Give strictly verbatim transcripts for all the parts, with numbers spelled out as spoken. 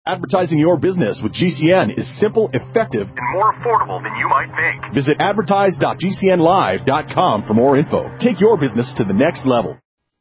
Advertising your business with G C N is simple, effective, and more affordable than you might think. Visit advertise dot g c n live dot com for more info. Take your business to the next level.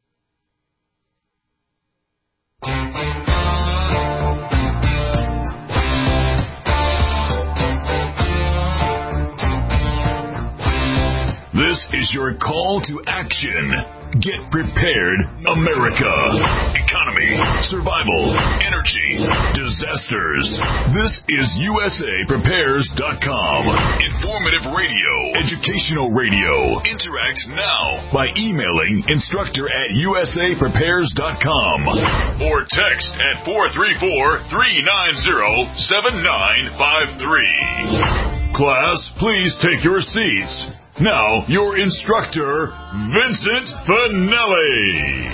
This is your call to action. Get prepared, America. Economy, survival, energy, disasters. This is U S A Prepares dot com. Informative radio, educational radio. Interact now by emailing instructor at U S A Prepares dot com or text at four three four, three nine zero, seven nine five three. Class, please take your seats. Now, your instructor, Vincent Finelli.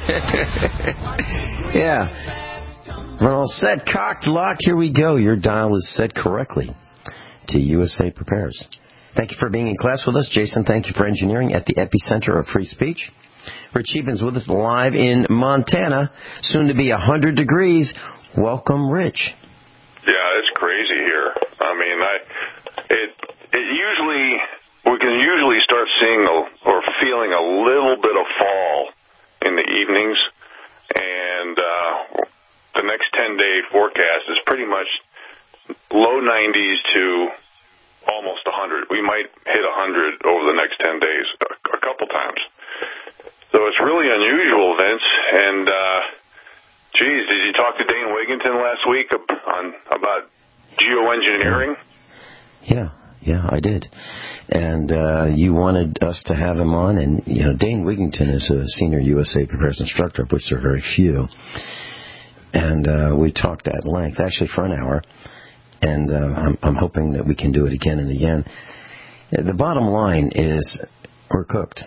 Yeah. We're all set, cocked, locked. Here we go. Your dial is set correctly to U S A Prepares. Thank you for being in class with us. Jason, thank you for engineering at the epicenter of free speech. Rich Eben's with us live in Montana, soon to be one hundred degrees. Welcome, Rich. Yeah, it's crazy here. I mean, I it it usually... we can usually start seeing a, or feeling a little bit of fall in the evenings, and uh, the next ten-day forecast is pretty much low nineties to almost one hundred. We might hit one hundred over the next ten days a, a couple times. So it's really unusual, Vince. And, uh, geez, did you talk to Dane Wigington last week on about geoengineering? Yeah, yeah, I did. And uh, you wanted us to have him on, and you know, Dane Wigington is a senior U S A Prepares instructor, of which there are very few. And uh, we talked at length, actually for an hour, and uh, I'm, I'm hoping that we can do it again and again. The bottom line is we're cooked.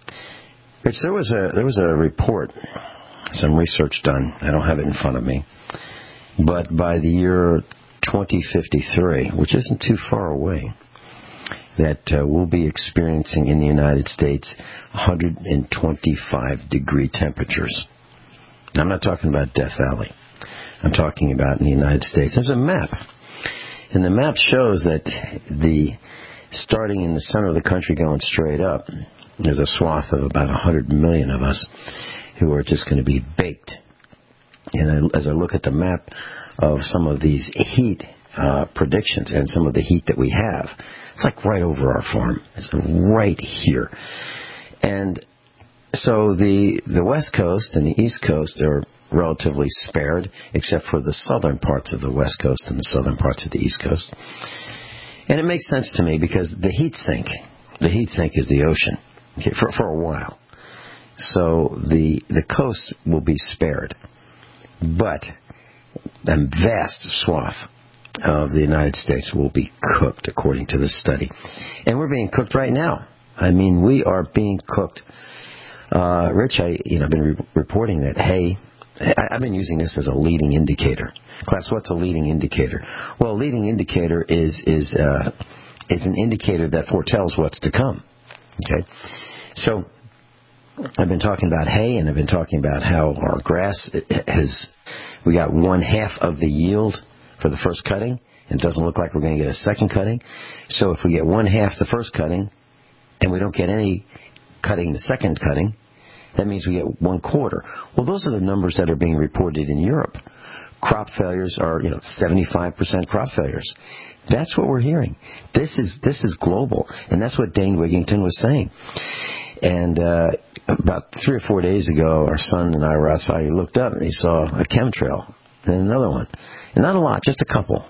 Rich, there was a there was a report, some research done. I don't have it in front of me, but by the year twenty fifty-three, which isn't too far away, that uh, we'll be experiencing in the United States one hundred twenty-five degree temperatures. Now, I'm not talking about Death Valley. I'm talking about in the United States. There's a map, and the map shows that the starting in the center of the country going straight up, there's a swath of about one hundred million of us who are just going to be baked. And I, as I look at the map of some of these heat Uh, predictions and some of the heat that we have, it's like right over our farm. It's right here. And so the the West Coast and the East Coast are relatively spared, except for the southern parts of the West Coast and the southern parts of the East Coast. And it makes sense to me because the heat sink, the heat sink is the ocean, okay, for, for a while. So the the coast will be spared. But a vast swath of the United States will be cooked, according to this study. And we're being cooked right now. I mean, we are being cooked. Uh, Rich, I, you know, I've been re- reporting that, hey, I, I've been using this as a leading indicator. Class, what's a leading indicator? Well, a leading indicator is is uh, is an indicator that foretells what's to come. Okay? So I've been talking about hay, and I've been talking about how our grass has, we got one half of the yield for the first cutting. It doesn't look like we're going to get a second cutting. So if we get one half the first cutting, and we don't get any cutting the second cutting, that means we get one quarter. Well, those are the numbers that are being reported in Europe. Crop failures are, you know, seventy-five percent crop failures. That's what we're hearing. This is this is global, and that's what Dane Wigington was saying. And uh, about three or four days ago, our son and I were outside. He looked up and he saw a chemtrail and another one. And not a lot, just a couple.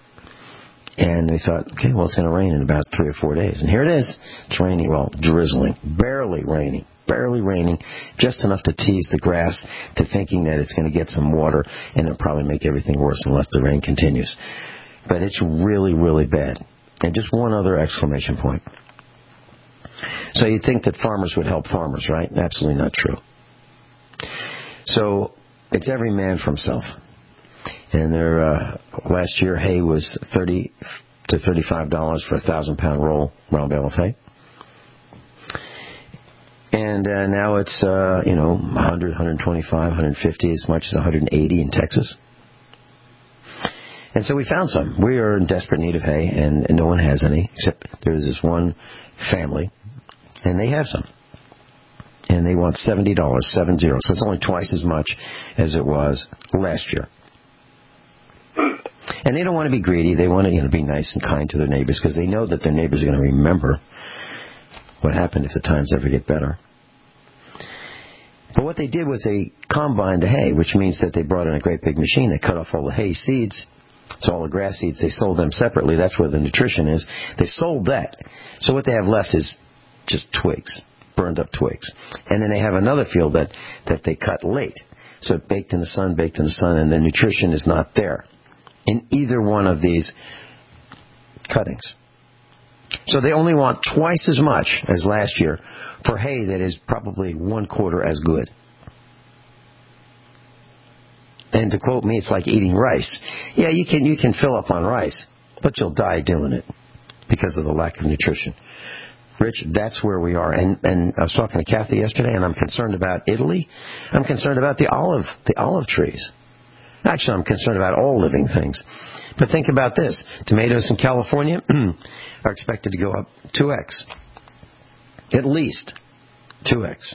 And we thought, okay, well, it's going to rain in about three or four days. And here it is. It's raining, well, drizzling, barely raining, barely raining, just enough to tease the grass to thinking that it's going to get some water and it'll probably make everything worse unless the rain continues. But it's really, really bad. And just one other exclamation point. So you'd think that farmers would help farmers, right? Absolutely not true. So it's every man for himself. And their uh, last year hay was thirty to thirty-five dollars for a thousand pound roll round bale of hay, and uh, now it's uh, you know one hundred, one twenty-five, one fifty, as much as one hundred eighty in Texas. And so we found some. We are in desperate need of hay, and, and no one has any, except there's this one family, and they have some. And they want seventy dollars, seven zero. So it's only twice as much as it was last year. And they don't want to be greedy. They want to, you know, be nice and kind to their neighbors because they know that their neighbors are going to remember what happened if the times ever get better. But what they did was they combined the hay, which means that they brought in a great big machine. They cut off all the hay seeds. So all the grass seeds, they sold them separately. That's where the nutrition is. They sold that. So what they have left is just twigs, burned up twigs. And then they have another field that, that they cut late. So it baked in the sun, baked in the sun, and the nutrition is not there in either one of these cuttings. So they only want twice as much as last year for hay that is probably one quarter as good. And to quote me, it's like eating rice. Yeah, you can you can fill up on rice, but you'll die doing it because of the lack of nutrition. Rich, that's where we are. And and I was talking to Kathy yesterday, and I'm concerned about Italy. I'm concerned about the olive the olive trees. Actually, I'm concerned about all living things. But think about this. Tomatoes in California are expected to go up two x. At least two x.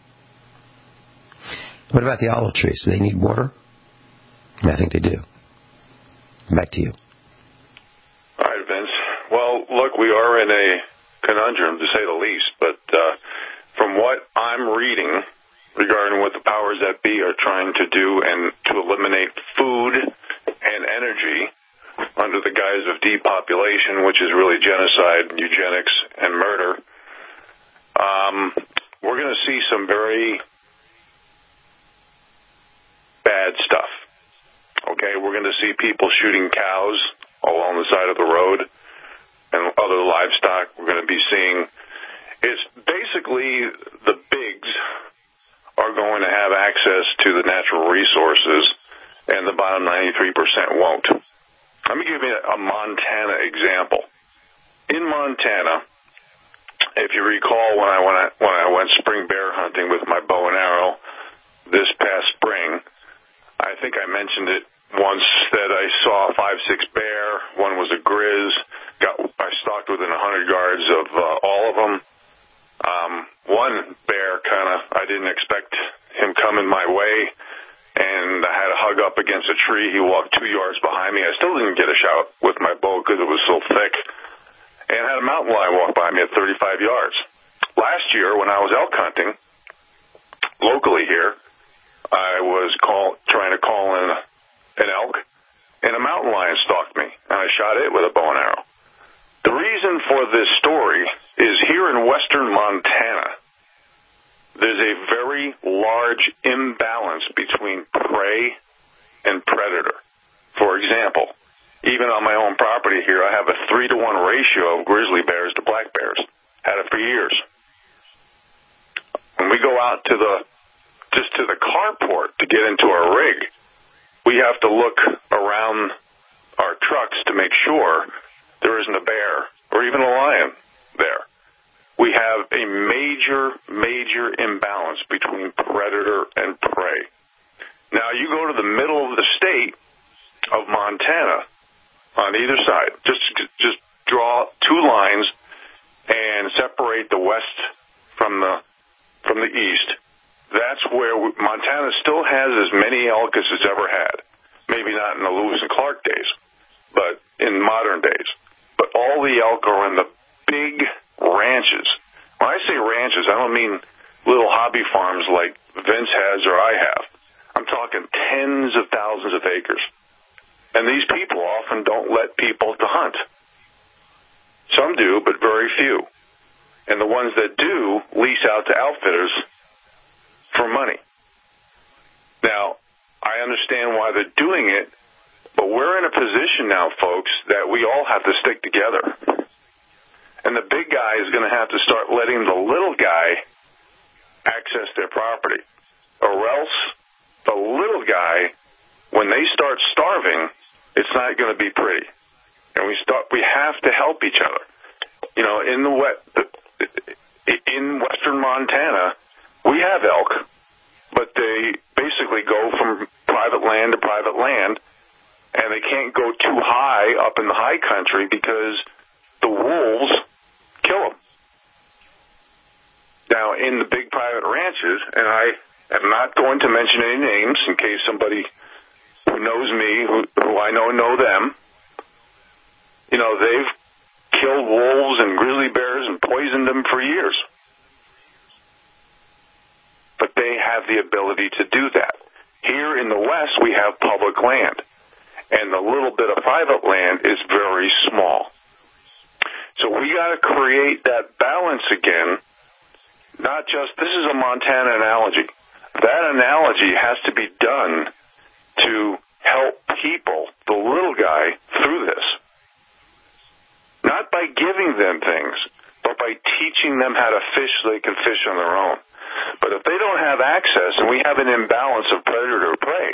What about the olive trees? Do they need water? I think they do. Back to you. All right, Vince. Well, look, we are in a conundrum, to say the least. But uh, from what I'm reading regarding what the powers that be are trying to do and to eliminate food and energy under the guise of depopulation, which is really genocide, eugenics, and murder, um, we're going to see some very bad stuff. Okay, we're going to see people shooting cows along the side of the road and other livestock. We're going to be seeing, it's basically the bigs are going to have access to the natural resources, and the bottom ninety-three percent won't. Let me give you a Montana example. In Montana, if you recall when I when I, when I went spring bear hunting with my bow and arrow this past spring, I think I mentioned it once that I saw five, six bear. One was a grizz. Got I stalked within one hundred yards of uh, all of them. Um, one bear kind of, I didn't expect him coming my way, and I had to hug up against a tree. He walked two yards behind me. I still didn't get a shot with my bow because it was so thick. And I had a mountain lion walk by me at thirty-five yards. Last year, when I was elk hunting locally here, I was call, trying to call in an elk, and a mountain lion stalked me, and I shot it with a bow and arrow. The reason for this story is here in western Montana, there's a very large imbalance between prey and predator. For example, even on my own property here, I have a three to one ratio of grizzly bears to black bears. Had it for years. When we go out to the, just to the carport to get into our rig, we have to look around our trucks to make sure there isn't a bear or even a lion there. We have a major, major imbalance between predator and prey. Now, you go to the middle of the state of Montana on either side. Just, just draw two lines and separate the west from the from the east. That's where we, Montana still has as many elk as it's ever had. Maybe not in the Lewis and Clark days, but in modern days. But all the elk are in the big ranches. When I say ranches, I don't mean little hobby farms like Vince has or I have. I'm talking tens of thousands of acres. And these people often don't let people to hunt. Some do, but very few. And the ones that do lease out to outfitters for money. Now, I understand why they're doing it, but we're in a position now, folks, that we all have to stick together. And the big guy is going to have to start letting the little guy access their property. Or else the little guy, when they start starving, it's not going to be pretty. And we start. We have to help each other. You know, in the wet, in western Montana, we have elk, but they basically go from private land to private land, and they can't go too high up in the high country because the wolves kill them. Now, in the big private ranches, and I am not going to mention any names in case somebody who knows me, who, who I know know them, you know, they've killed wolves and grizzly bears and poisoned them for years. But they have the ability to do that. Here in the West, we have public land, and the little bit of private land is very small. So we got to create that balance again. Not just, this is a Montana analogy. That analogy has to be done to help people, the little guy, through this. Not by giving them things, but by teaching them how to fish so they can fish on their own. But if they don't have access and we have an imbalance of predator prey,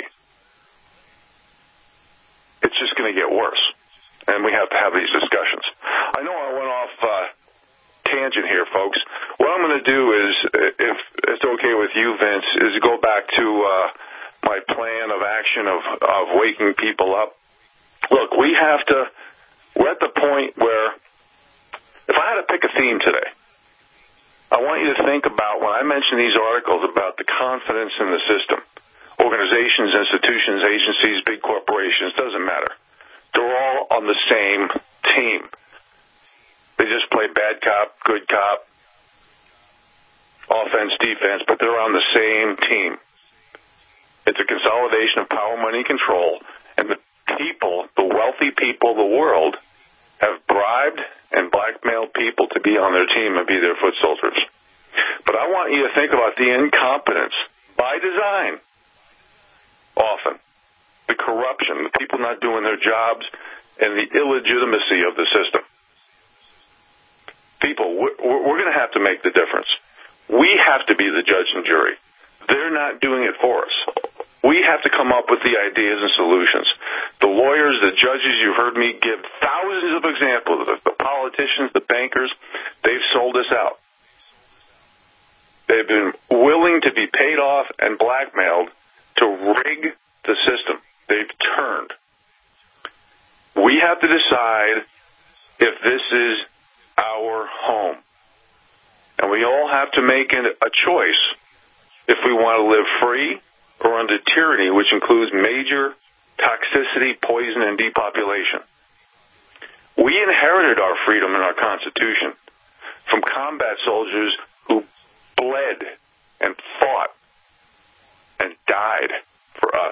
it's just going to get worse. And we have to have these discussions. I know I went off uh, tangent here, folks. What I'm going to do is, if it's okay with you, Vince, is go back to uh, my plan of action of, of waking people up. Look, we have to, we're at the point where, if I had to pick a theme today, I want you to think about when I mention these articles about the confidence in the system. Organizations, institutions, agencies, big corporations, doesn't matter. They're all on the same team. They just play bad cop, good cop, offense, defense, but they're on the same team. It's a consolidation of power, money, control, and the people, the wealthy people of the world, have bribed and blackmailed people to be on their team and be their foot soldiers. But I want you to think about the incompetence, by design, often, the corruption, the people not doing their jobs, and the illegitimacy of the system. People, we're, we're going to have to make the difference. We have to be the judge and jury. They're not doing it for us. We have to come up with the ideas and solutions. The lawyers, the judges, you've heard me give thousands of examples. The politicians, the bankers, they've sold us out. They've been willing to be paid off and blackmailed to rig the system. They've turned. We have to decide if this is our home. And we all have to make a choice if we want to live free or under tyranny, which includes major toxicity, poison, and depopulation. We inherited our freedom and our Constitution from combat soldiers who bled and fought and died for us.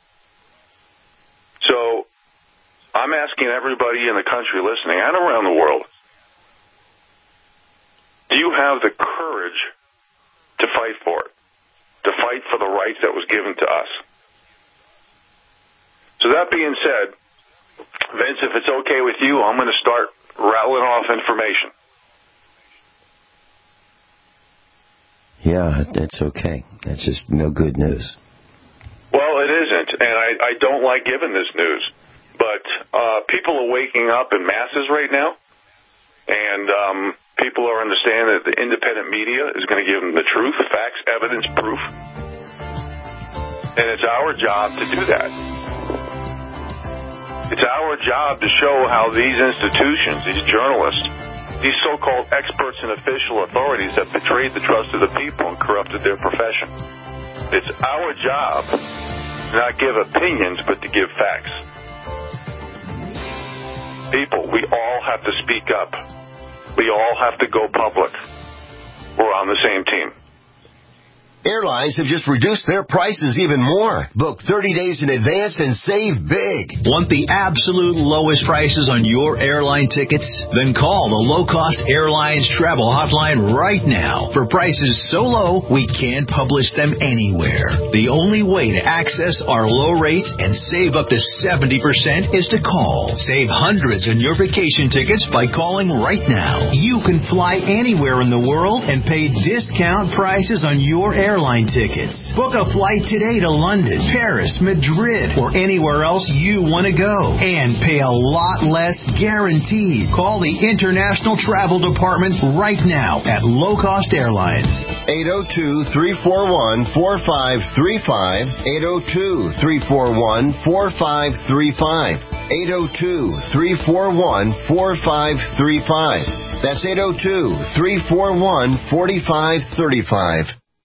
So I'm asking everybody in the country listening and around the world, do you have the courage to fight for it, to fight for the rights that was given to us? So that being said, Vince, if it's okay with you, I'm going to start rattling off information. Yeah, it's okay. That's just no good news. Well, it isn't, and I, I don't like giving this news. But uh, people are waking up in masses right now, and um, people are understanding that the independent media is going to give them the truth, facts, evidence, proof. And it's our job to do that. It's our job to show how these institutions, these journalists, these so-called experts and official authorities have betrayed the trust of the people and corrupted their profession. It's our job to not give opinions, but to give facts. People, we all have to speak up. We all have to go public. We're on the same team. Airlines have just reduced their prices even more. Book thirty days in advance and save big. Want the absolute lowest prices on your airline tickets? Then call the Low Cost Airlines Travel Hotline right now. For prices so low, we can't publish them anywhere. The only way to access our low rates and save up to seventy percent is to call. Save hundreds on your vacation tickets by calling right now. You can fly anywhere in the world and pay discount prices on your airline airline tickets. Book a flight today to London, Paris, Madrid, or anywhere else you want to go. And pay a lot less guaranteed. Call the International Travel Department right now at Low Cost Airlines. eight oh two, three four one, four five three five. eight oh two, three four one, four five three five. eight oh two, three four one, four five three five. That's eight oh two, three four one, four five three five.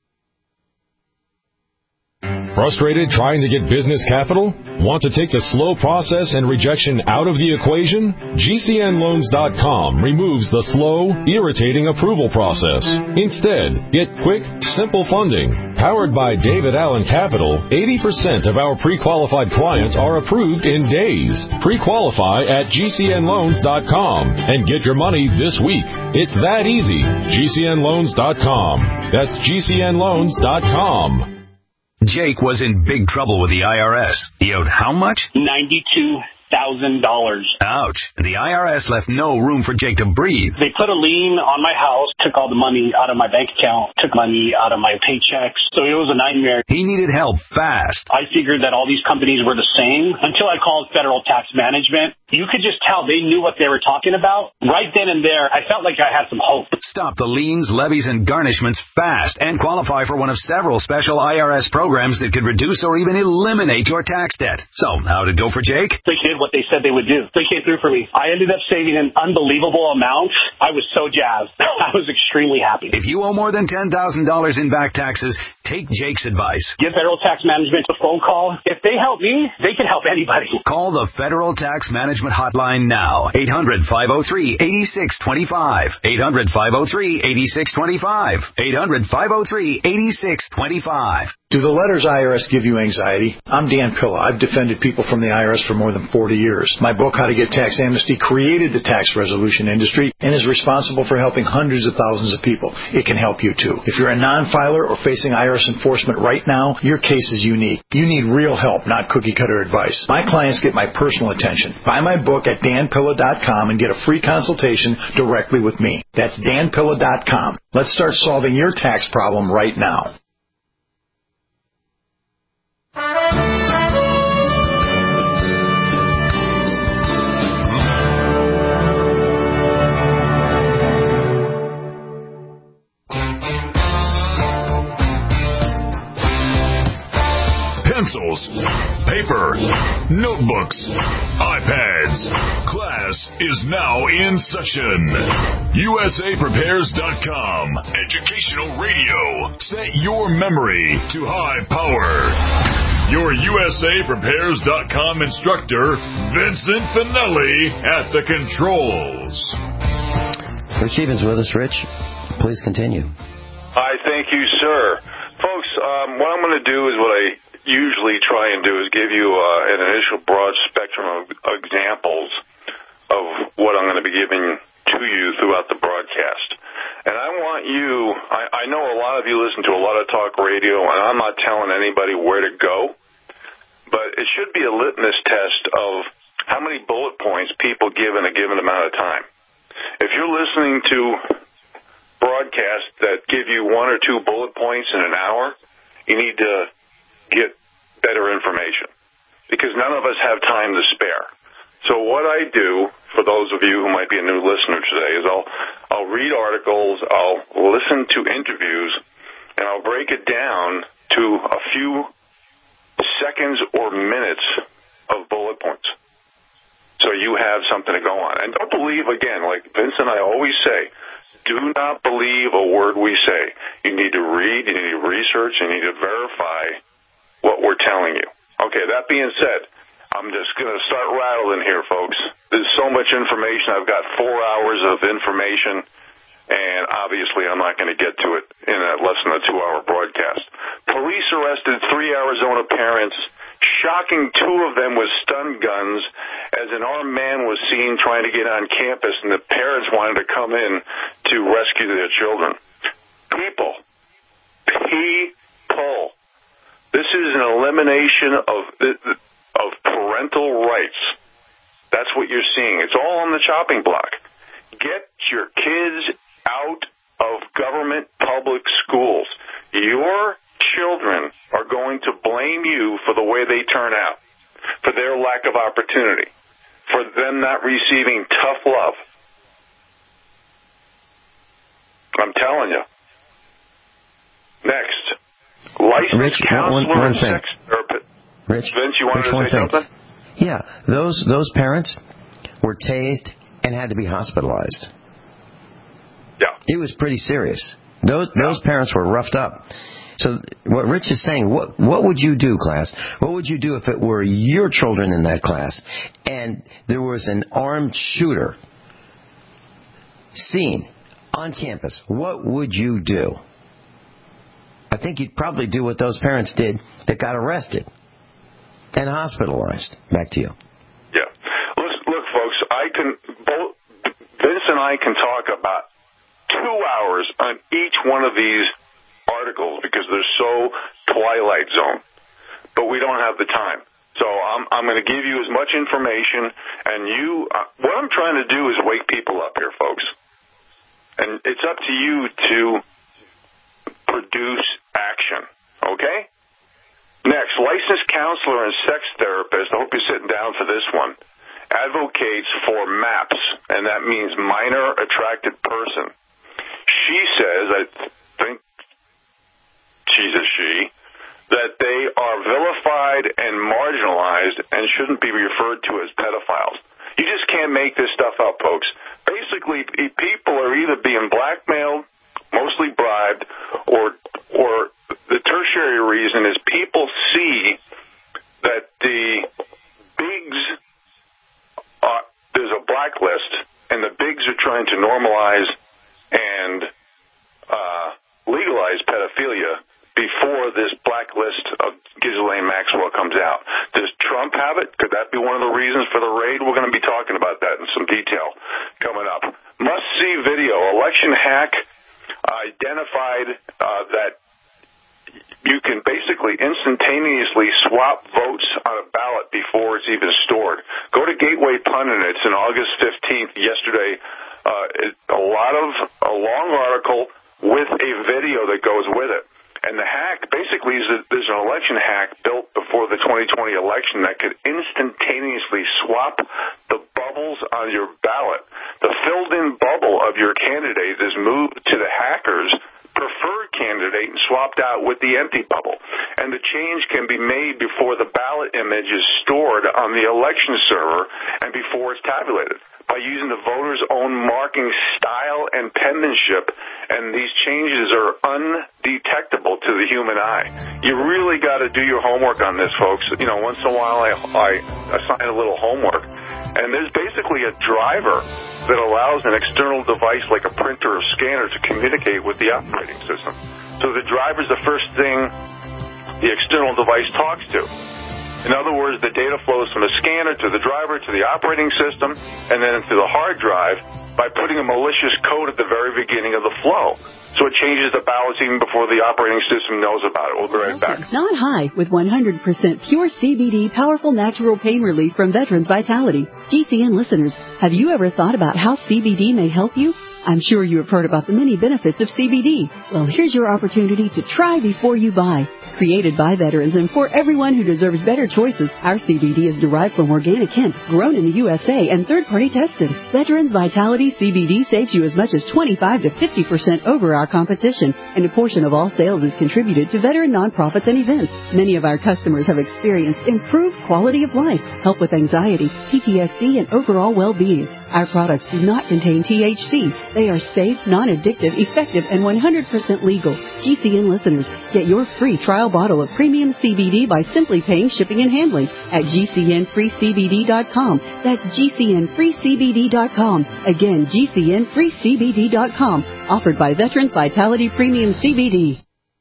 Frustrated trying to get business capital? Want to take the slow process and rejection out of the equation? G C N loans dot com removes the slow, irritating approval process. Instead, get quick, simple funding. Powered by David Allen Capital, eighty percent of our pre-qualified clients are approved in days. Pre-qualify at G C N loans dot com and get your money this week. It's that easy. G C N loans dot com. That's G C N loans dot com. Jake was in big trouble with the I R S. He owed how much? ninety-two thousand dollars. Ouch. The I R S left no room for Jake to breathe. They put a lien on my house, took all the money out of my bank account, took money out of my paychecks. So it was a nightmare. He needed help fast. I figured that all these companies were the same until I called Federal Tax Management. You could just tell they knew what they were talking about. Right then and there, I felt like I had some hope. Stop the liens, levies, and garnishments fast and qualify for one of several special I R S programs that could reduce or even eliminate your tax debt. So, how'd it go for Jake? They did what they said they would do. They came through for me. I ended up saving an unbelievable amount. I was so jazzed. I was extremely happy. If you owe more than ten thousand dollars in back taxes, take Jake's advice. Give Federal Tax Management a phone call. If they help me, they can help anybody. Call the Federal Tax Management Hotline now. eight hundred, five oh three, eight six two five. eight hundred, five oh three, eight six two five. eight hundred, five oh three, eight six two five. Do the letters I R S give you anxiety? I'm Dan Pilla. I've defended people from the I R S for more than forty years. My book, How to Get Tax Amnesty, created the tax resolution industry and is responsible for helping hundreds of thousands of people. It can help you too. If you're a non-filer or facing I R S enforcement right now, your case is unique. You need real help, not cookie-cutter advice. My clients get my personal attention. Buy my book at Dan Pilla dot com and get a free consultation directly with me. That's Dan Pilla dot com. Let's start solving your tax problem right now. Pencils, paper, notebooks, iPads. Class is now in session. U S A Prepares dot com. Educational radio. Set your memory to high power. Your U S A Prepares dot com instructor, Vincent Finelli, at the controls. Rich Evans with us. Rich, please continue. Hi, thank you, sir. Folks, um, what I'm going to do is what I usually try and do is give you uh, an initial broad spectrum of examples of what I'm going to be giving to you throughout the broadcast. And I want you, I, I know a lot of you listen to a lot of talk radio, and I'm not telling anybody where to go, but it should be a litmus test of how many bullet points people give in a given amount of time. If you're listening to broadcasts that give you one or two bullet points in an hour, you need to get better information, because none of us have time to spare. So what I do, for those of you who might be a new listener today, is I'll I'll read articles, I'll listen to interviews, and I'll break it down to a few seconds or minutes of bullet points, so you have something to go on. And don't believe, again, like Vince and I always say, do not believe a word we say. You need to read, you need to research, you need to verify what we're telling you. Okay, that being said, I'm just going to start rattling here, folks. There's so much information. I've got four hours of information, and obviously I'm not going to get to it in a less than a two-hour broadcast. Police arrested three Arizona parents, shocking two of them with stun guns, as an armed man was seen trying to get on campus, and the parents wanted to come in to rescue their children. People. People. This is an elimination of of parental rights. That's what you're seeing. It's all on the chopping block. Get your kids out of government public schools. your children are going to blame you for the way they turn out, for their lack of opportunity, for them not receiving tough love. I'm telling you. Next, licensed Rich, counselor one, one and thing. sex therapist. Rich, Vince, you wanted Rich, to one say thing. something? Yeah, those those parents were tased and had to be hospitalized. Yeah. It was pretty serious. Those yeah. those parents were roughed up. So what Rich is saying, what what would you do, class? What would you do if it were your children in that class and there was an armed shooter seen on campus? What would you do? I think you'd probably do what those parents did that got arrested and hospitalized. Back to you. Yeah. Look, look, folks, I can both Vince and I can talk about two hours on each one of these articles because they're so Twilight Zone, but we don't have the time. So I'm I'm going to give you as much information, and you. Uh, what I'm trying to do is wake people up here, folks, and it's up to you to produce action. Okay. Next, licensed counselor and sex therapist. I hope you're sitting down for this one. Advocates for MAPS, and that means minor attracted person. She says, I think she's a she, that they are vilified and marginalized and shouldn't be referred to as pedophiles. You just can't make this stuff up, folks. Basically, people are either being blackmailed, mostly bribed, or or the tertiary reason is people see that the bigs, are, there's a blacklist, and the bigs are trying to normalize and uh, legalize pedophilia before this blacklist of Ghislaine Maxwell comes out. Does Trump have it? Could that be one of the reasons for the raid? We're going to be talking about that in some detail coming up. Must-see video. Election hack identified uh, that you can basically instantaneously swap votes on a ballot before it's even stored. Go to Gateway Pundit. It's on August fifteenth, yesterday. Uh, it, a lot of, a long article with a video that goes with it. And the hack basically is that there's an election hack built before the twenty twenty election that could instantaneously swap the bubbles on your ballot. The filled-in bubble of your candidate is moved to the hacker's preferred candidate and swapped out with the empty bubble. And the change can be made before the ballot image is stored on the election server and before it's tabulated by using the voter's own marking style and penmanship, and these changes are undetectable to the human eye. You really got to do your homework on this, folks. You know, once in a while I, I assign a little homework, and there's basically a driver that allows an external device like a printer or scanner to communicate with the operating system. So the driver's the first thing the external device talks to. In other words, the data flows from the scanner to the driver to the operating system and then to the hard drive by putting a malicious code at the very beginning of the flow. So it changes the ballots even before the operating system knows about it. We'll be right back. Not high with one hundred percent pure C B D, powerful natural pain relief from Veterans Vitality. G C N listeners, have you ever thought about how C B D may help you? I'm sure you have heard about the many benefits of C B D. Well, here's your opportunity to try before you buy. Created by veterans and for everyone who deserves better choices, our C B D is derived from organic hemp, grown in the U S A and third-party tested. Veterans Vitality C B D saves you as much as twenty-five to fifty percent over our competition, and a portion of all sales is contributed to veteran nonprofits and events. Many of our customers have experienced improved quality of life, help with anxiety, P T S D, and overall well-being. Our products do not contain T H C. They are safe, non-addictive, effective, and one hundred percent legal. G C N listeners, get your free trial bottle of premium C B D by simply paying shipping and handling at G C N free C B D dot com. That's G C N free C B D dot com. Again, G C N free C B D dot com. Offered by Veterans Vitality Premium C B D.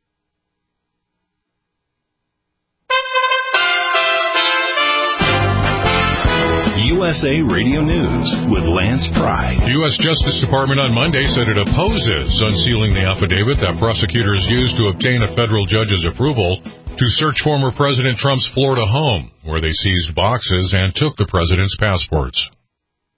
U S A Radio News with Lance Pry. The U S Justice Department on Monday said it opposes unsealing the affidavit that prosecutors used to obtain a federal judge's approval to search former President Trump's Florida home, where they seized boxes and took the president's passports.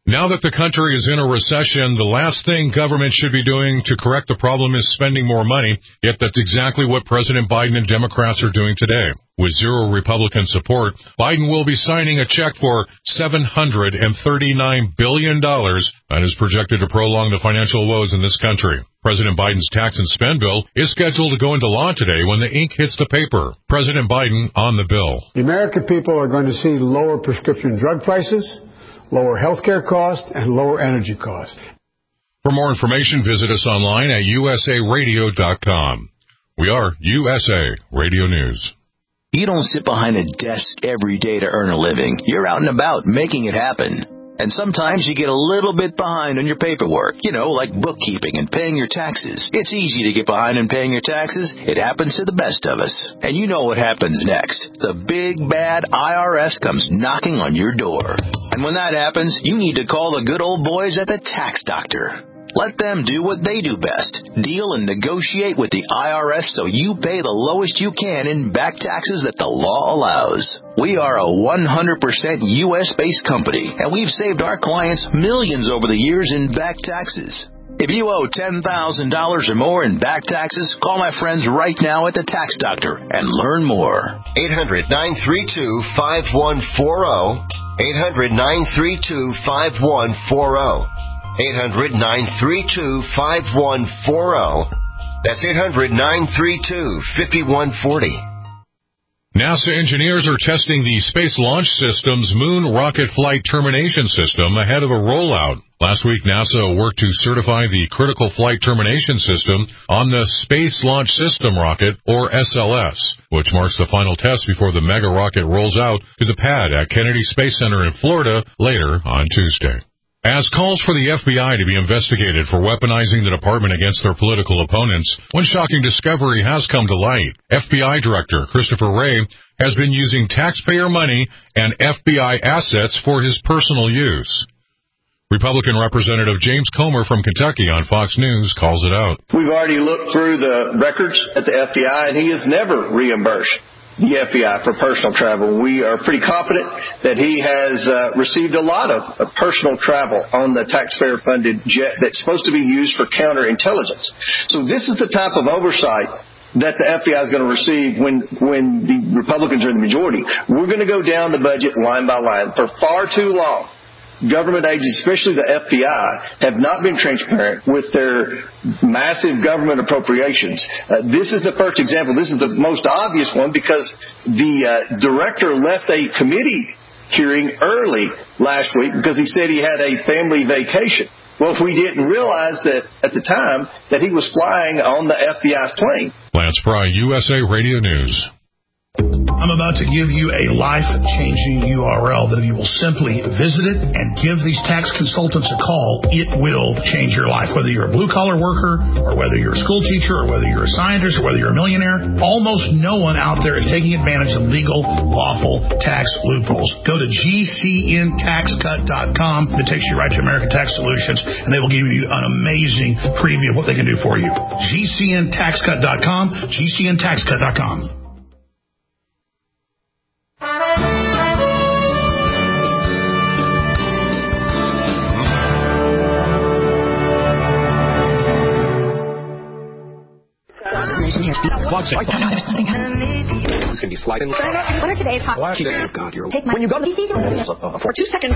Now that the country is in a recession, the last thing government should be doing to correct the problem is spending more money, yet that's exactly what President Biden and Democrats are doing today. With zero Republican support, Biden will be signing a check for seven hundred thirty-nine billion dollars that is projected to prolong the financial woes in this country. President Biden's tax and spend bill is scheduled to go into law today when the ink hits the paper. President Biden on the bill. The American people are going to see lower prescription drug prices, lower health care costs, and lower energy costs. For more information, visit us online at U S A radio dot com. We are U S A Radio News. You don't sit behind a desk every day to earn a living. You're out and about making it happen. And sometimes you get a little bit behind on your paperwork, you know, like bookkeeping and paying your taxes. It's easy to get behind in paying your taxes. It happens to the best of us. And you know what happens next. The big, bad I R S comes knocking on your door. And when that happens, you need to call the good old boys at the Tax Doctor. Let them do what they do best. Deal and negotiate with the I R S so you pay the lowest you can in back taxes that the law allows. We are a one hundred percent U S-based company, and we've saved our clients millions over the years in back taxes. If you owe ten thousand dollars or more in back taxes, call my friends right now at the Tax Doctor and learn more. eight hundred, nine three two, five one four zero. eight hundred, nine three two, five one four zero. eight hundred, nine three two, five one four zero. That's eight hundred, nine three two, five one four zero. NASA engineers are testing the Space Launch System's Moon Rocket Flight Termination System ahead of a rollout. Last week, NASA worked to certify the Critical Flight Termination System on the Space Launch System rocket, or S L S, which marks the final test before the mega rocket rolls out to the pad at Kennedy Space Center in Florida later on Tuesday. As calls for the F B I to be investigated for weaponizing the department against their political opponents, one shocking discovery has come to light. F B I Director Christopher Wray has been using taxpayer money and F B I assets for his personal use. Republican Representative James Comer from Kentucky on Fox News calls it out. We've already looked through the records at the F B I, and he has never reimbursed the F B I for personal travel. We are pretty confident that he has uh, received a lot of, of personal travel on the taxpayer-funded jet that's supposed to be used for counterintelligence. So this is the type of oversight that the F B I is going to receive when, when the Republicans are in the majority. We're going to go down the budget line by line. For far too long, government agencies, especially the F B I, have not been transparent with their massive government appropriations. Uh, this is the first example. This is the most obvious one because the uh, director left a committee hearing early last week because he said he had a family vacation. Well, if we didn't realize that at the time that he was flying on the F B I plane. Lance Pry, U S A Radio News. I'm about to give you a life-changing U R L that if you will simply visit it and give these tax consultants a call, it will change your life. Whether you're a blue-collar worker or whether you're a school teacher or whether you're a scientist or whether you're a millionaire, almost no one out there is taking advantage of legal, lawful tax loopholes. Go to G C N tax cut dot com. It takes you right to American Tax Solutions, and they will give you an amazing preview of what they can do for you. G C N tax cut dot com, G C N tax cut dot com. It's going to be sliding. What are today's hot? Oh, God, you're Take my, when you go to the for two seconds.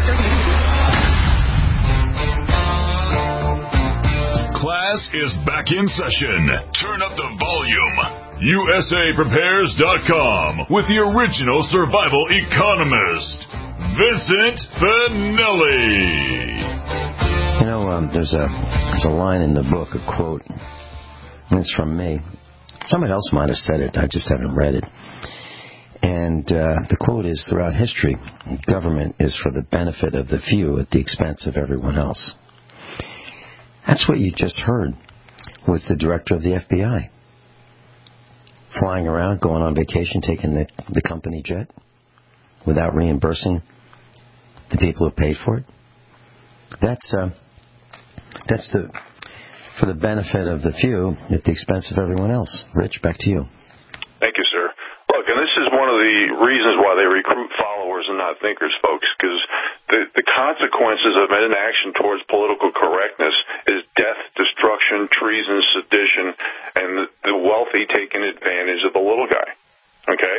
Class is back in session. Turn up the volume. U S A prepares dot com with the original survival economist, Vincent Finelli. You know, um, there's a there's a line in the book, a quote. It's from me. Somebody else might have said it. I just haven't read it. And uh, the quote is, throughout history, government is for the benefit of the few at the expense of everyone else. That's what you just heard with the director of the F B I. Flying around, going on vacation, taking the, the company jet without reimbursing the people who paid for it. That's uh, that's the... for the benefit of the few at the expense of everyone else. Rich, back to you. Thank you, sir. Look, and this is one of the reasons why they recruit followers and not thinkers, folks, because the, the consequences of inaction towards political correctness is death, destruction, treason, sedition, and the, the wealthy taking advantage of the little guy. Okay?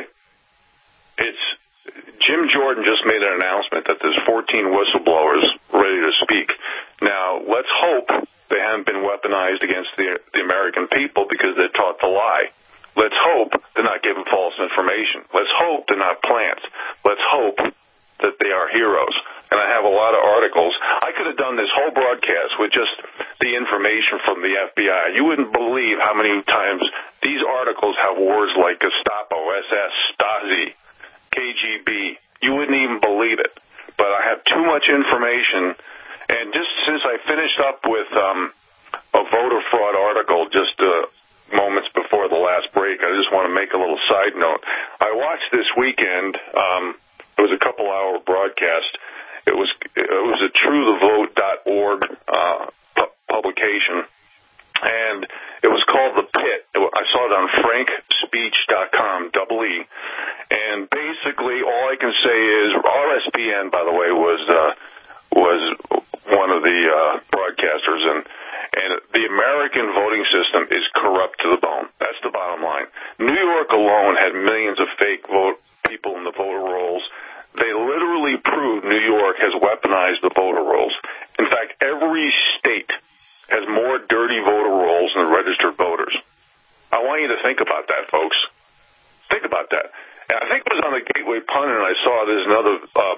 It's Jim Jordan just made an announcement that there's fourteen whistleblowers ready to speak. Now, let's hope they haven't been weaponized against the, the American people because they're taught to lie. Let's hope they're not giving false information. Let's hope they're not plants. Let's hope that they are heroes. And I have a lot of articles. I could have done this whole broadcast with just the information from the F B I. You wouldn't believe how many times these articles have words like Gestapo, S S, Stasi, K G B. You wouldn't even believe it. But I have too much information. And just since I finished up with um, a voter fraud article just uh, moments before the last break, I just want to make a little side note. I watched this weekend, um, it was a couple-hour broadcast. It was it was a true the vote dot org uh, pu- publication, and it was called The Pit. I saw it on frank speech dot com, double E, and basically all I can say is R S P N, by the way, was uh, was one of the uh, broadcasters, and and the American voting system is corrupt to the bone. That's the bottom line. New York alone had millions of fake vote people in the voter rolls. They literally proved New York has weaponized the voter rolls. In fact, every state has more dirty voter rolls than registered voters. I want you to think about that, folks. Think about that. And I think it was on the Gateway Pundit, and I saw there's another um,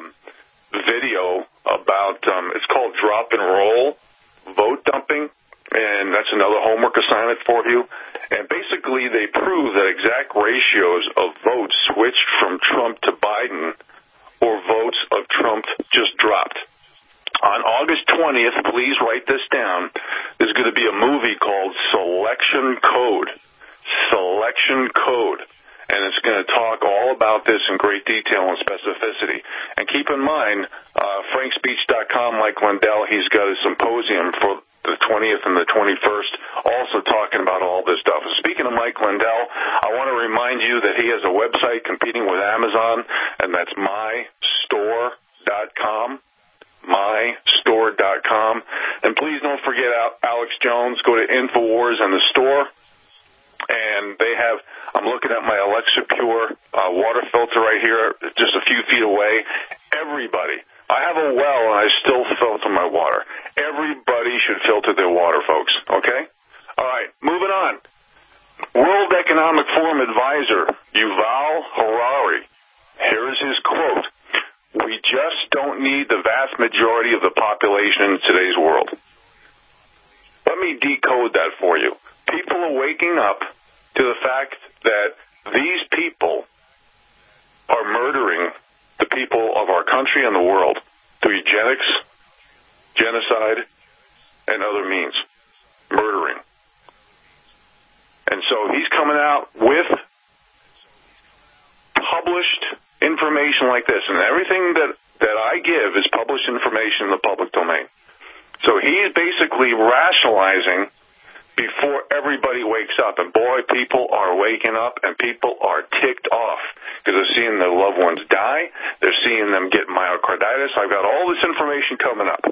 video about, um, it's called Drop and Roll Vote Dumping, and that's another homework assignment for you. And basically they prove that exact ratios of votes switched from Trump to Biden or votes of Trump just dropped. On August twentieth, please write this down, there's going to be a movie called Selection Code. Selection Code. And it's going to talk all about this in great detail and specificity. And keep in mind, uh, frank speech dot com, Mike Lindell, he's got a symposium for the twentieth and the twenty-first, also talking about all this stuff. And speaking of Mike Lindell, I want to remind you that he has a website competing with Amazon, and that's my store dot com. my store dot com. And please don't forget Alex Jones. Go to InfoWars and the store. And they have, I'm looking at my Alexa Pure uh, water filter right here, just a few feet away. Everybody, I have a well and I still filter my water. Everybody should filter their water, folks, okay? All right, moving on. World Economic Forum advisor Yuval Harari, here is his quote: "We just don't need the vast majority of the population in today's world." Let me decode that for you. People are waking up to the fact that these people are murdering the people of our country and the world through eugenics, genocide, and other means. Murdering. And so he's coming out with published information like this, and everything that, that I give is published information in the public domain. So he's basically rationalizing before everybody wakes up. And boy, people are waking up, and people are ticked off because they're seeing their loved ones die. They're seeing them get myocarditis. I've got all this information coming up.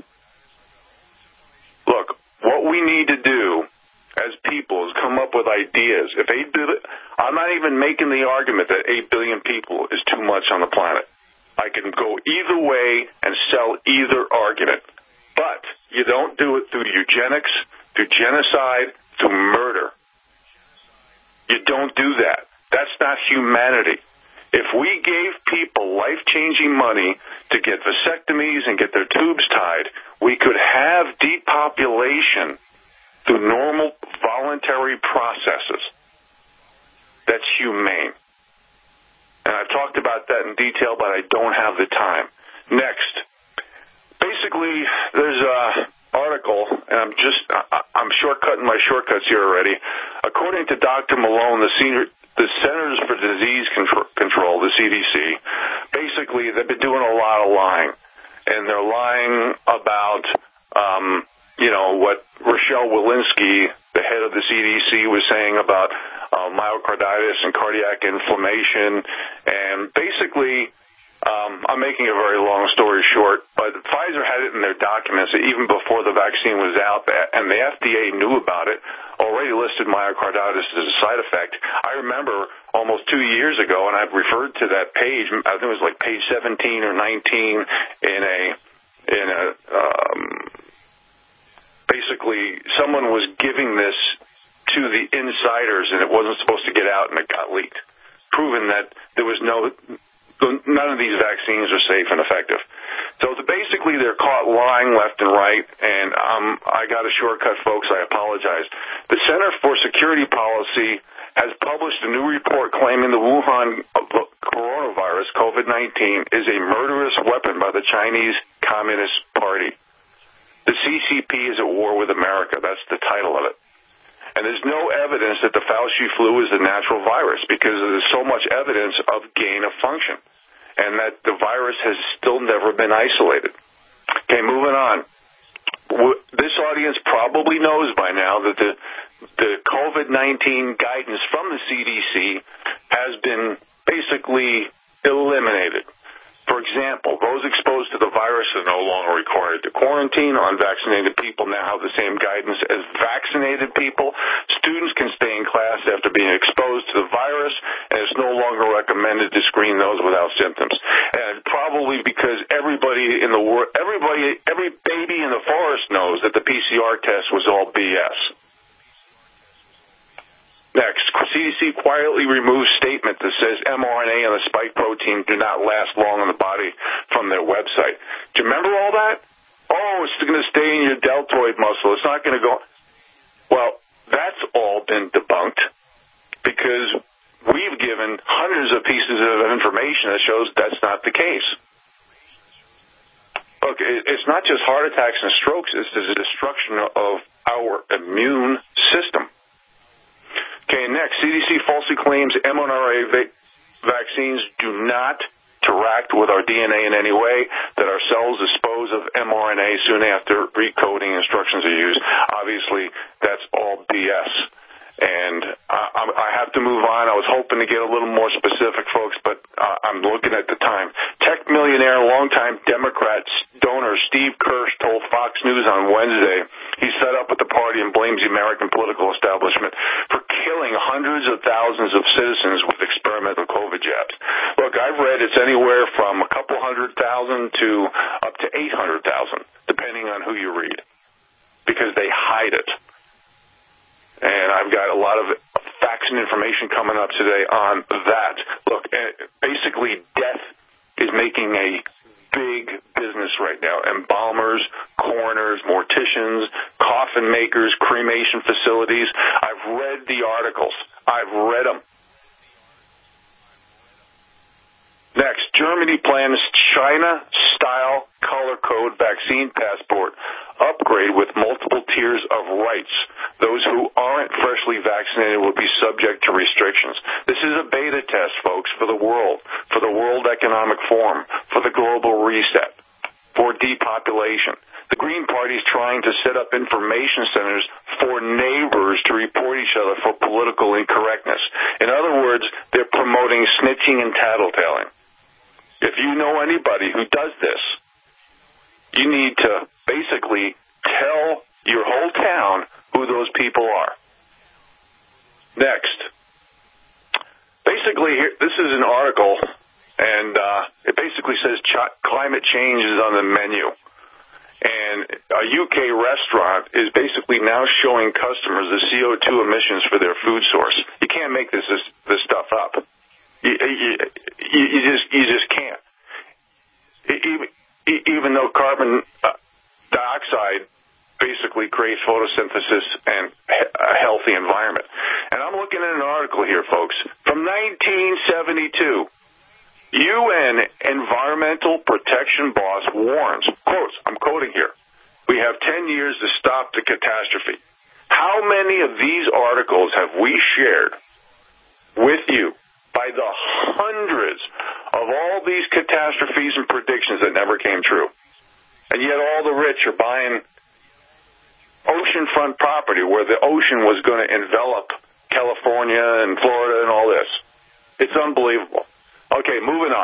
Look, what we need to do as people is come up with ideas. If eight billion, I'm not even making the argument that eight billion people is too much on the planet. I can go either way and sell either argument. But you don't do it through eugenics, through genocide, through murder. You don't do that. That's not humanity. If we gave people life-changing money to get vasectomies and get their tubes tied, we could have depopulation through normal voluntary processes. That's humane. And I've talked about that in detail, but I don't have the time. Next, basically, there's a article, and I'm just, I'm shortcutting my shortcuts here already. According to Doctor Malone, the senior, the Centers for Disease Control, the C D C, basically they've been doing a lot of lying, and they're lying about, um, you know, what Rochelle Walensky, the head of the C D C, was saying about uh, myocarditis and cardiac inflammation, and basically Um, I'm making a very long story short, but Pfizer had it in their documents even before the vaccine was out, and the F D A knew about it, already listed myocarditis as a side effect. I remember almost two years ago, and I've referred to that page, I think it was like page seventeen or nineteen in a, in a, um, basically someone was giving this to the insiders, and it wasn't supposed to get out, and it got leaked, proving that there was no... none of these vaccines are safe and effective. So the, basically they're caught lying left and right, and um, I got a shortcut, folks. I apologize. The Center for Security Policy has published a new report claiming the Wuhan coronavirus, COVID nineteen, is a murderous weapon by the Chinese Communist Party. The C C P is at war with America. That's the title of it. And there's no evidence that the Fauci flu is a natural virus because there's so much evidence of gain of function, and that the virus has still never been isolated. Okay, moving on. This audience probably knows by now that the the COVID nineteen guidance from the C D C has been basically eliminated. For example, those exposed to the virus are no longer required to quarantine. Unvaccinated people now have the same guidance as vaccinated people. Students can stay in class after being exposed to the virus, and it's no longer recommended to screen those without symptoms. And probably because everybody in the world, everybody, every baby in the forest knows that the P C R test was all B S. Next, C D C quietly removes statement that says mRNA and the spike protein do not last long in the body from their website. Do you remember all that? Oh, it's going to stay in your deltoid muscle. It's not going to go. Well, that's all been debunked because we've given hundreds of pieces of information that shows that's not the case. Look, it's not just heart attacks and strokes. It's the destruction of our immune system. Okay, next, C D C falsely claims mRNA va- vaccines do not interact with our D N A in any way, that our cells dispose of mRNA soon after recoding instructions are used. Obviously, that's all B S. And I, I have to move on. I was hoping to get a little more specific, folks, but uh, I'm looking at the time. Tech millionaire, longtime Democrat donor Steve Kirsch told Fox News on Wednesday he's fed up with the party and blames the American political establishment for killing hundreds of thousands of citizens with experimental COVID jabs. Look, I've read it's anywhere from a couple hundred thousand to up to eight hundred thousand, depending on who you read, because they hide it. And I've got a lot of facts and information coming up today on that. Look, basically death is making a big business right now. Embalmers, coroners, morticians, coffin makers, cremation facilities. I've read the articles. I've read them. Next, Germany plans China-style color code vaccine passport upgrade with multiple tiers of rights. Those who aren't freshly vaccinated will be subject to restrictions. This is a beta test, folks, for the world, for the World Economic Forum, for the global reset, for depopulation. The Green Party is trying to set up information centers for neighbors to report each other for political incorrectness. In other words, they're promoting snitching and tattletaling. If you know anybody who does this, you need to basically tell your whole town who those people are. Next. Basically, here, this is an article, and uh, it basically says ch- climate change is on the menu. And a U K restaurant is basically now showing customers the C O two emissions for their food source. You can't make this this, this stuff up. You, you, you just you just can't. Even, even though carbon dioxide basically creates photosynthesis and a healthy environment. And I'm looking at an article here, folks, from nineteen seventy-two. U N Environmental Protection Boss warns, quotes, I'm quoting here, we have ten years to stop the catastrophe. How many of these articles have we shared with you by the hundreds of all these catastrophes and predictions that never came true? And yet all the rich are buying oceanfront property where the ocean was going to envelop California and Florida and all this. It's unbelievable. Okay, moving on.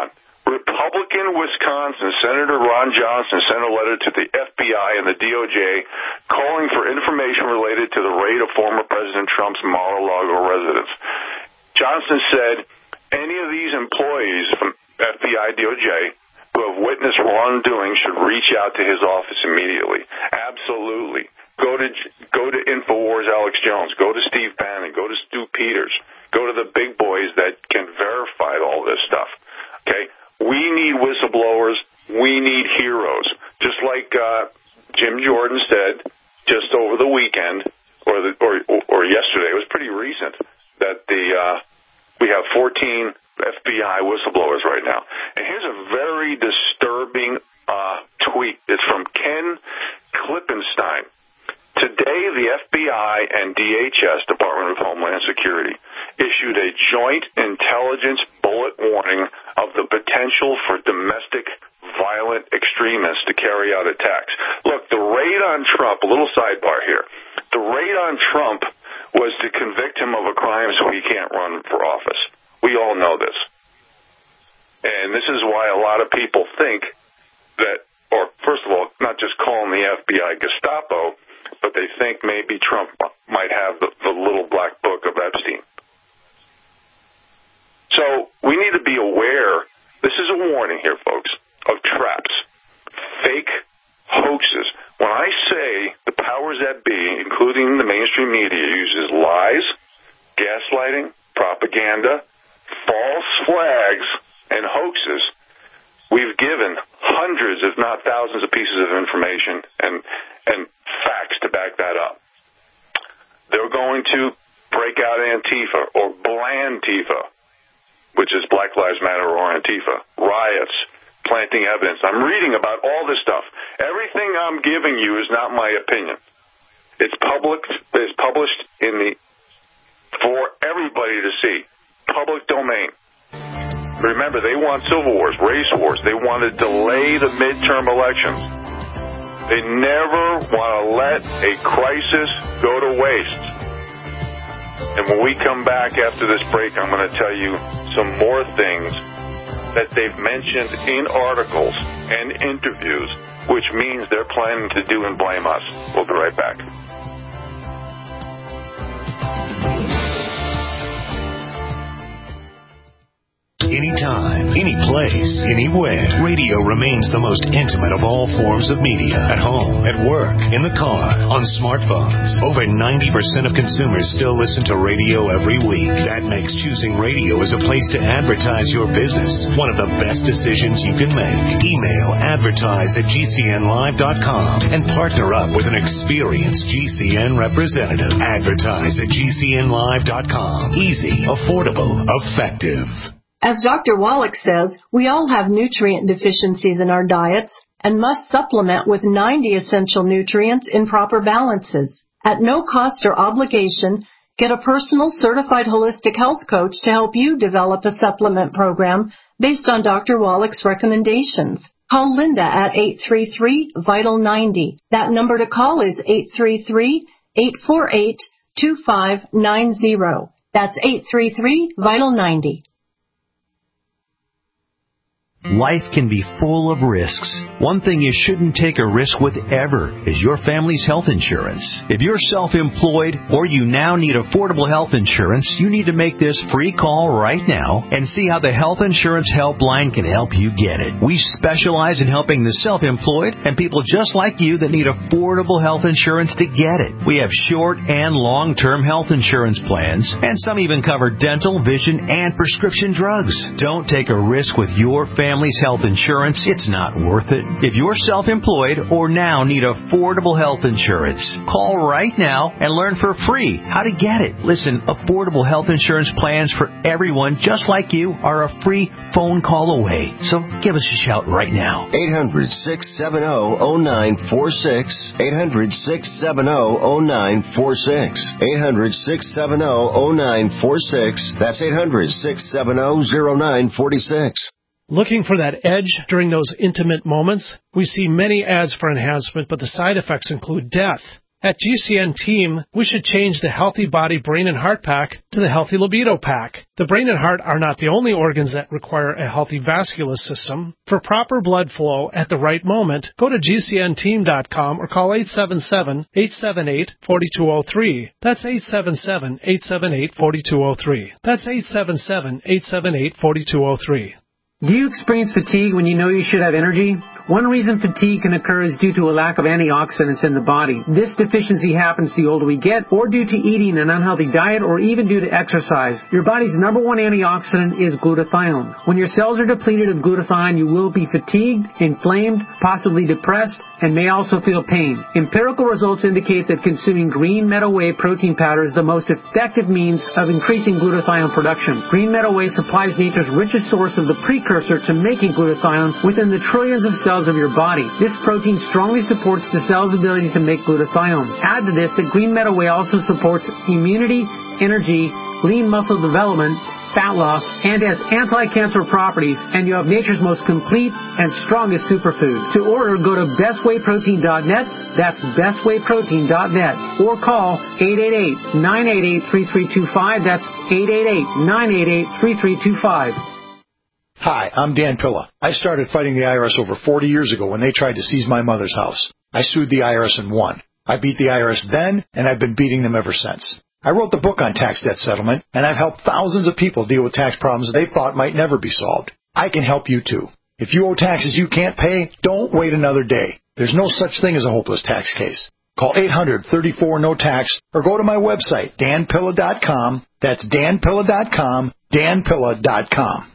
Republican Wisconsin Senator Ron Johnson sent a letter to the F B I and the D O J calling for information related to the raid of former President Trump's Mar-a-Lago residence. Johnson said any of these employees from F B I, D O J who have witnessed wrongdoing should reach out to his office immediately. Absolutely. Go to go to InfoWars Alex Jones. Go to Steve Bannon. Go to Stu Peters. Go to the big boys that can verify all this stuff. Okay? We need whistleblowers. We need heroes. Just like uh, Jim Jordan said just over the weekend, or the, or, or yesterday, it was pretty recent, that the uh, we have fourteen F B I whistleblowers right now. And here's a very disturbing uh, tweet. It's from Ken Klippenstein. Today, the F B I and D H S, Department of Homeland Security, issued a joint intelligence bullet warning of the potential for domestic violent extremists to carry out attacks. Look, the raid on Trump, a little sidebar here, the raid on Trump was to convict him of a crime so he can't run for office. We all know this. And this is why a lot of people think that, or first of all, not just calling the F B I Gestapo, but they think maybe Trump might have the, the little black book of Epstein. So we need to be aware, this is a warning here, folks, of traps, fake hoaxes. When I say the powers that be, including the mainstream media, uses lies, gaslighting, propaganda, false flags, and hoaxes, we've given hundreds, if not thousands, of pieces of information and and facts to back that up. They're going to break out Antifa or Blantifa, which is Black Lives Matter or Antifa, riots, planting evidence. I'm reading about all this stuff. Everything I'm giving you is not my opinion. It's public. It's published in the for everybody to see. Public domain. Remember, they want civil wars, race wars. They want to delay the midterm elections. They never want to let a crisis go to waste. And when we come back after this break, I'm going to tell you some more things that they've mentioned in articles and interviews, which means they're planning to do and blame us. We'll be right back. Anytime, any place, anywhere. Radio remains the most intimate of all forms of media. At home, at work, in the car, on smartphones. Over ninety percent of consumers still listen to radio every week. That makes choosing radio as a place to advertise your business one of the best decisions you can make. Email advertise at G C N live dot com and partner up with an experienced G C N representative. Advertise at G C N live dot com. Easy, affordable, effective. As Doctor Wallach says, we all have nutrient deficiencies in our diets and must supplement with ninety essential nutrients in proper balances. At no cost or obligation, get a personal certified holistic health coach to help you develop a supplement program based on Doctor Wallach's recommendations. Call Linda at eight three three, vital ninety. That number to call is eight three three, eight four eight, two five nine zero. That's eight three three, vital ninety. Life can be full of risks. One thing you shouldn't take a risk with ever is your family's health insurance. If you're self-employed or you now need affordable health insurance, you need to make this free call right now and see how the Health Insurance Helpline can help you get it. We specialize in helping the self-employed and people just like you that need affordable health insurance to get it. We have short and long-term health insurance plans, and some even cover dental, vision, and prescription drugs. Don't take a risk with your family. Family's health insurance, it's not worth it. If you're self-employed or now need affordable health insurance, call right now and learn for free how to get it. Listen, affordable health insurance plans for everyone just like you are a free phone call away. So give us a shout right now. eight hundred, six seven zero, zero nine four six. eight hundred, six seven zero, zero nine four six. eight hundred, six seven zero, zero nine four six. That's eight hundred, six seven zero, zero nine four six. Looking for that edge during those intimate moments? We see many ads for enhancement, but the side effects include death. At G C N Team, we should change the Healthy Body, Brain, and Heart Pack to the Healthy Libido Pack. The brain and heart are not the only organs that require a healthy vascular system. For proper blood flow at the right moment, go to G C N team dot com or call eight seven seven, eight seven eight, four two zero three. That's eight seven seven, eight seven eight, four two zero three. That's eight seven seven, eight seven eight, four two zero three. Do you experience fatigue when you know you should have energy? One reason fatigue can occur is due to a lack of antioxidants in the body. This deficiency happens the older we get, or due to eating an unhealthy diet, or even due to exercise. Your body's number one antioxidant is glutathione. When your cells are depleted of glutathione, you will be fatigued, inflamed, possibly depressed, and may also feel pain. Empirical results indicate that consuming green meadow whey protein powder is the most effective means of increasing glutathione production. Green meadow whey supplies nature's richest source of the precursor to making glutathione within the trillions of cells of your body. This protein strongly supports the cell's ability to make glutathione. Add to this that green meadow whey also supports immunity, energy, lean muscle development, fat loss, and has anti-cancer properties, and you have nature's most complete and strongest superfood. To order, go to best whey protein dot net, that's best whey protein dot net, or call eight eight eight, nine eight eight, three three two five, that's eight eight eight, nine eight eight, three three two five. Hi, I'm Dan Pilla. I started fighting the I R S over forty years ago when they tried to seize my mother's house. I sued the I R S and won. I beat the I R S then, and I've been beating them ever since. I wrote the book on tax debt settlement, and I've helped thousands of people deal with tax problems they thought might never be solved. I can help you too. If you owe taxes you can't pay, don't wait another day. There's no such thing as a hopeless tax case. Call eight hundred, thirty-four, no tax, or go to my website, dan pilla dot com. That's dan pilla dot com, dan pilla dot com.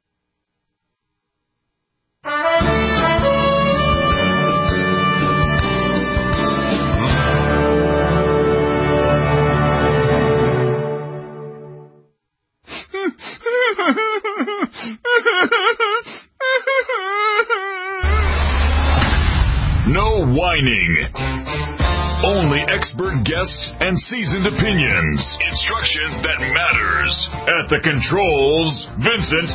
No whining. Only expert guests and seasoned opinions. Instruction that matters. At the controls, Vincent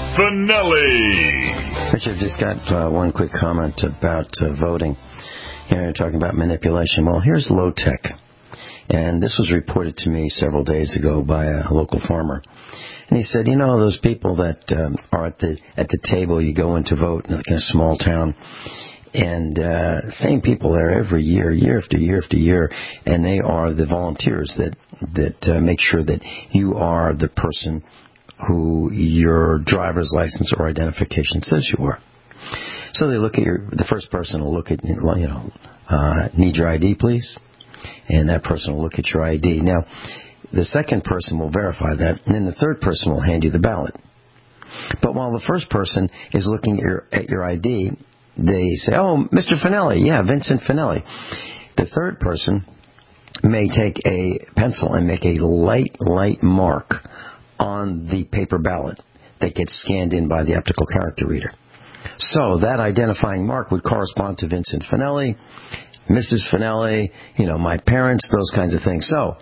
Finelli. Richard, just got uh, one quick comment about uh, voting. You know, you're talking about manipulation. Well, here's low tech. And this was reported to me several days ago by a local farmer. And he said, you know, those people that um, are at the at the table, you go in to vote in a small town, and uh, same people there every year, year after year after year, and they are the volunteers that that uh, make sure that you are the person who your driver's license or identification says you are. So they look at your, the first person will look at, you know, uh, need your I D, please? And that person will look at your I D. Now, the second person will verify that, and then the third person will hand you the ballot. But while the first person is looking at your, at your I D, they say, oh, Mister Finelli, yeah, Vincent Finelli. The third person may take a pencil and make a light, light mark on the paper ballot that gets scanned in by the optical character reader. So that identifying mark would correspond to Vincent Finelli, Missus Finelli, you know, my parents, those kinds of things. So,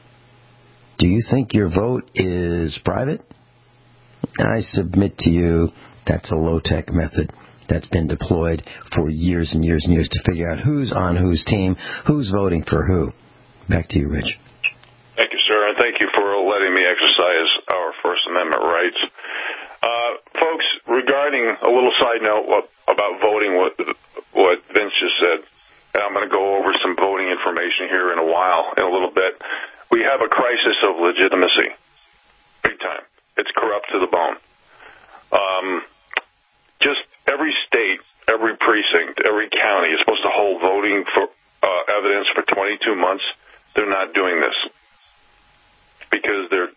do you think your vote is private? I submit to you that's a low-tech method that's been deployed for years and years and years to figure out who's on whose team, who's voting for who. Back to you, Rich. Thank you, sir, and thank you for letting me exercise our First Amendment rights. Uh, folks, regarding a little side note about voting, what, what Vince just said, and I'm going to go over some voting information here in a while, in a little bit. We have a crisis of legitimacy, big time. It's corrupt to the bone. Um, just every state, every precinct, every county is supposed to hold voting for uh, evidence for twenty-two months. They're not doing this because they're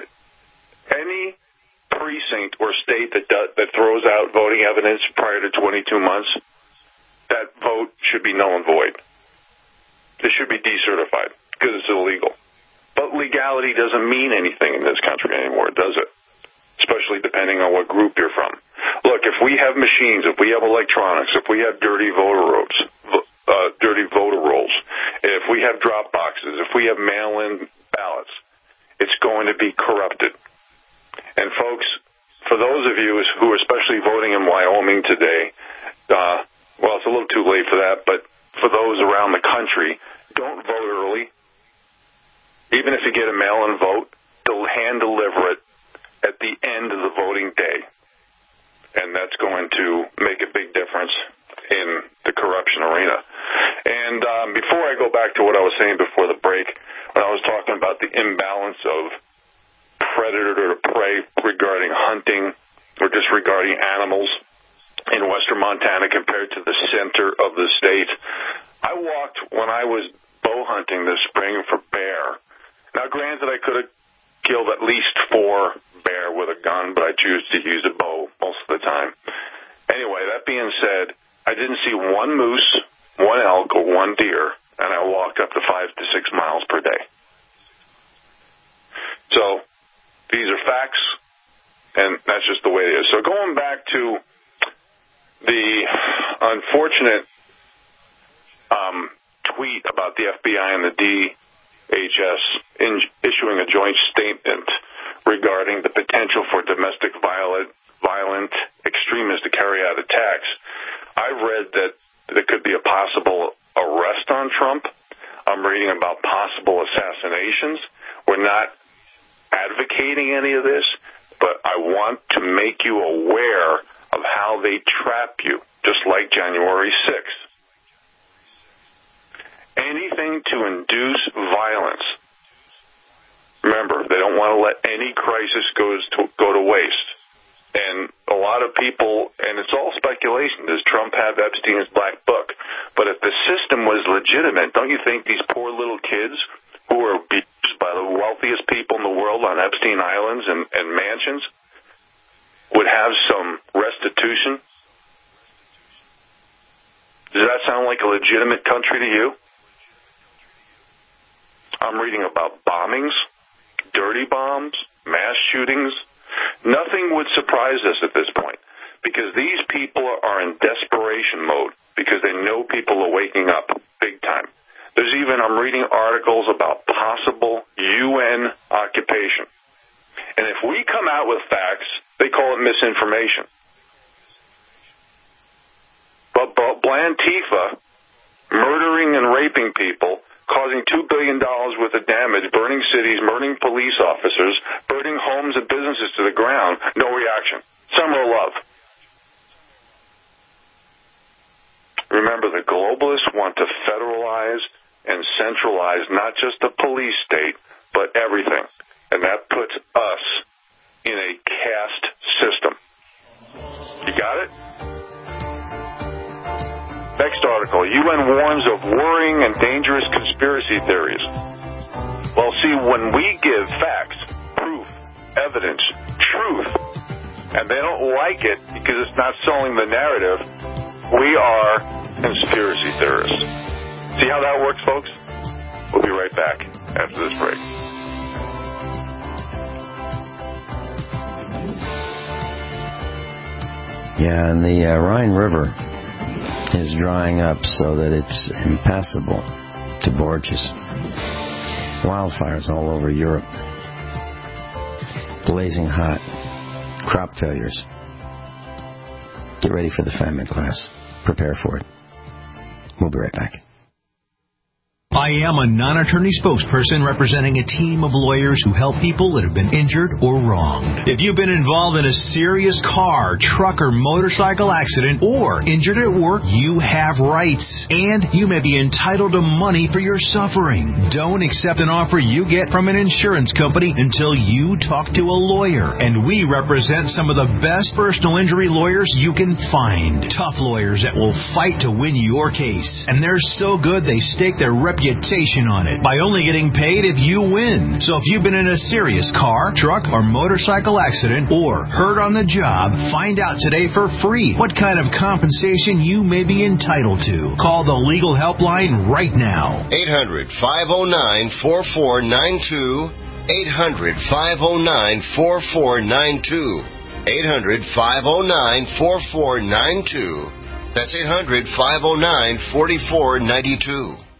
any precinct or state that does, that throws out voting evidence prior to twenty-two months, that vote should be null and void. It should be decertified because it's illegal. But legality doesn't mean anything in this country anymore, does it? Especially depending on what group you're from. Look, if we have machines, if we have electronics, if we have dirty voter rolls, uh, dirty voter rolls, if we have drop boxes, if we have mail-in ballots, it's going to be corrupted. And folks, for those of you who are especially voting in Wyoming today, uh, well, it's a little too late for that, but for those around the country, don't vote early. get a mail-in vote, they'll hand-deliver it at the end of the voting day. And that's going to make a big difference in the corruption arena. And um, before I go back to what I was saying before the break, when I was talking about the imbalance of predator to prey regarding hunting or just regarding animals in western Montana compared to the center of the state, I walked when I was bow hunting this spring for bear. Now, granted, I could have killed at least four bear with a gun, but I choose to use a bow most of the time. Anyway, that being said, I didn't see one moose, one elk, or one deer, and I walked up to five to six miles per day. So these are facts, and that's just the way it is. So going back to the unfortunate um, tweet about the F B I and the D H S in issuing a joint statement regarding the potential for domestic violent, violent extremists to carry out attacks, I've read that there could be a possible arrest on Trump. I'm reading about possible assassinations. We're not advocating any of this, but I want to make you aware of how they trap you, just like January sixth. Anything to induce violence. Remember, they don't want to let any crisis goes to, go to waste. And a lot of people, and it's all speculation, does Trump have Epstein's black book? But if the system was legitimate, don't you think these poor little kids who are abused by the wealthiest people in the world on Epstein Islands and, and mansions would have some restitution? Does that sound like a legitimate country to you? I'm reading about bombings, dirty bombs, mass shootings. Nothing would surprise us at this point because these people are in desperation mode because they know people are waking up big time. There's even, I'm reading articles about possible U N occupation. And if we come out with facts, they call it misinformation. But Blantifa, murdering and raping people, causing two billion dollars worth of damage, burning cities, murdering police officers, burning homes and businesses to the ground, no reaction. Summer of love. Remember, the globalists want to federalize and centralize not just the police state, but everything. And that puts us in a caste system. You got it? Next article, U N warns of worrying and dangerous conspiracy theories. Well, see, when we give facts, proof, evidence, truth, and they don't like it because it's not selling the narrative, we are conspiracy theorists. See how that works, folks? We'll be right back after this break. Yeah, and the uh, Rhine River is drying up so that it's impassable to barges. Wildfires all over Europe. Blazing hot. Crop failures. Get ready for the famine, class. Prepare for it. We'll be right back. I am a non-attorney spokesperson representing a team of lawyers who help people that have been injured or wronged. If you've been involved in a serious car, truck, or motorcycle accident or injured at work, you have rights, and you may be entitled to money for your suffering. Don't accept an offer you get from an insurance company until you talk to a lawyer, and we represent some of the best personal injury lawyers you can find. Tough lawyers that will fight to win your case, and they're so good they stake their reputation on it by only getting paid if you win. So if you've been in a serious car, truck, or motorcycle accident or hurt on the job, find out today for free what kind of compensation you may be entitled to. Call the legal helpline right now. eight hundred, five oh nine, four four nine two. eight hundred, five oh nine, four four nine two. eight hundred, five oh nine, four four nine two. That's eight hundred, five oh nine, four four nine two.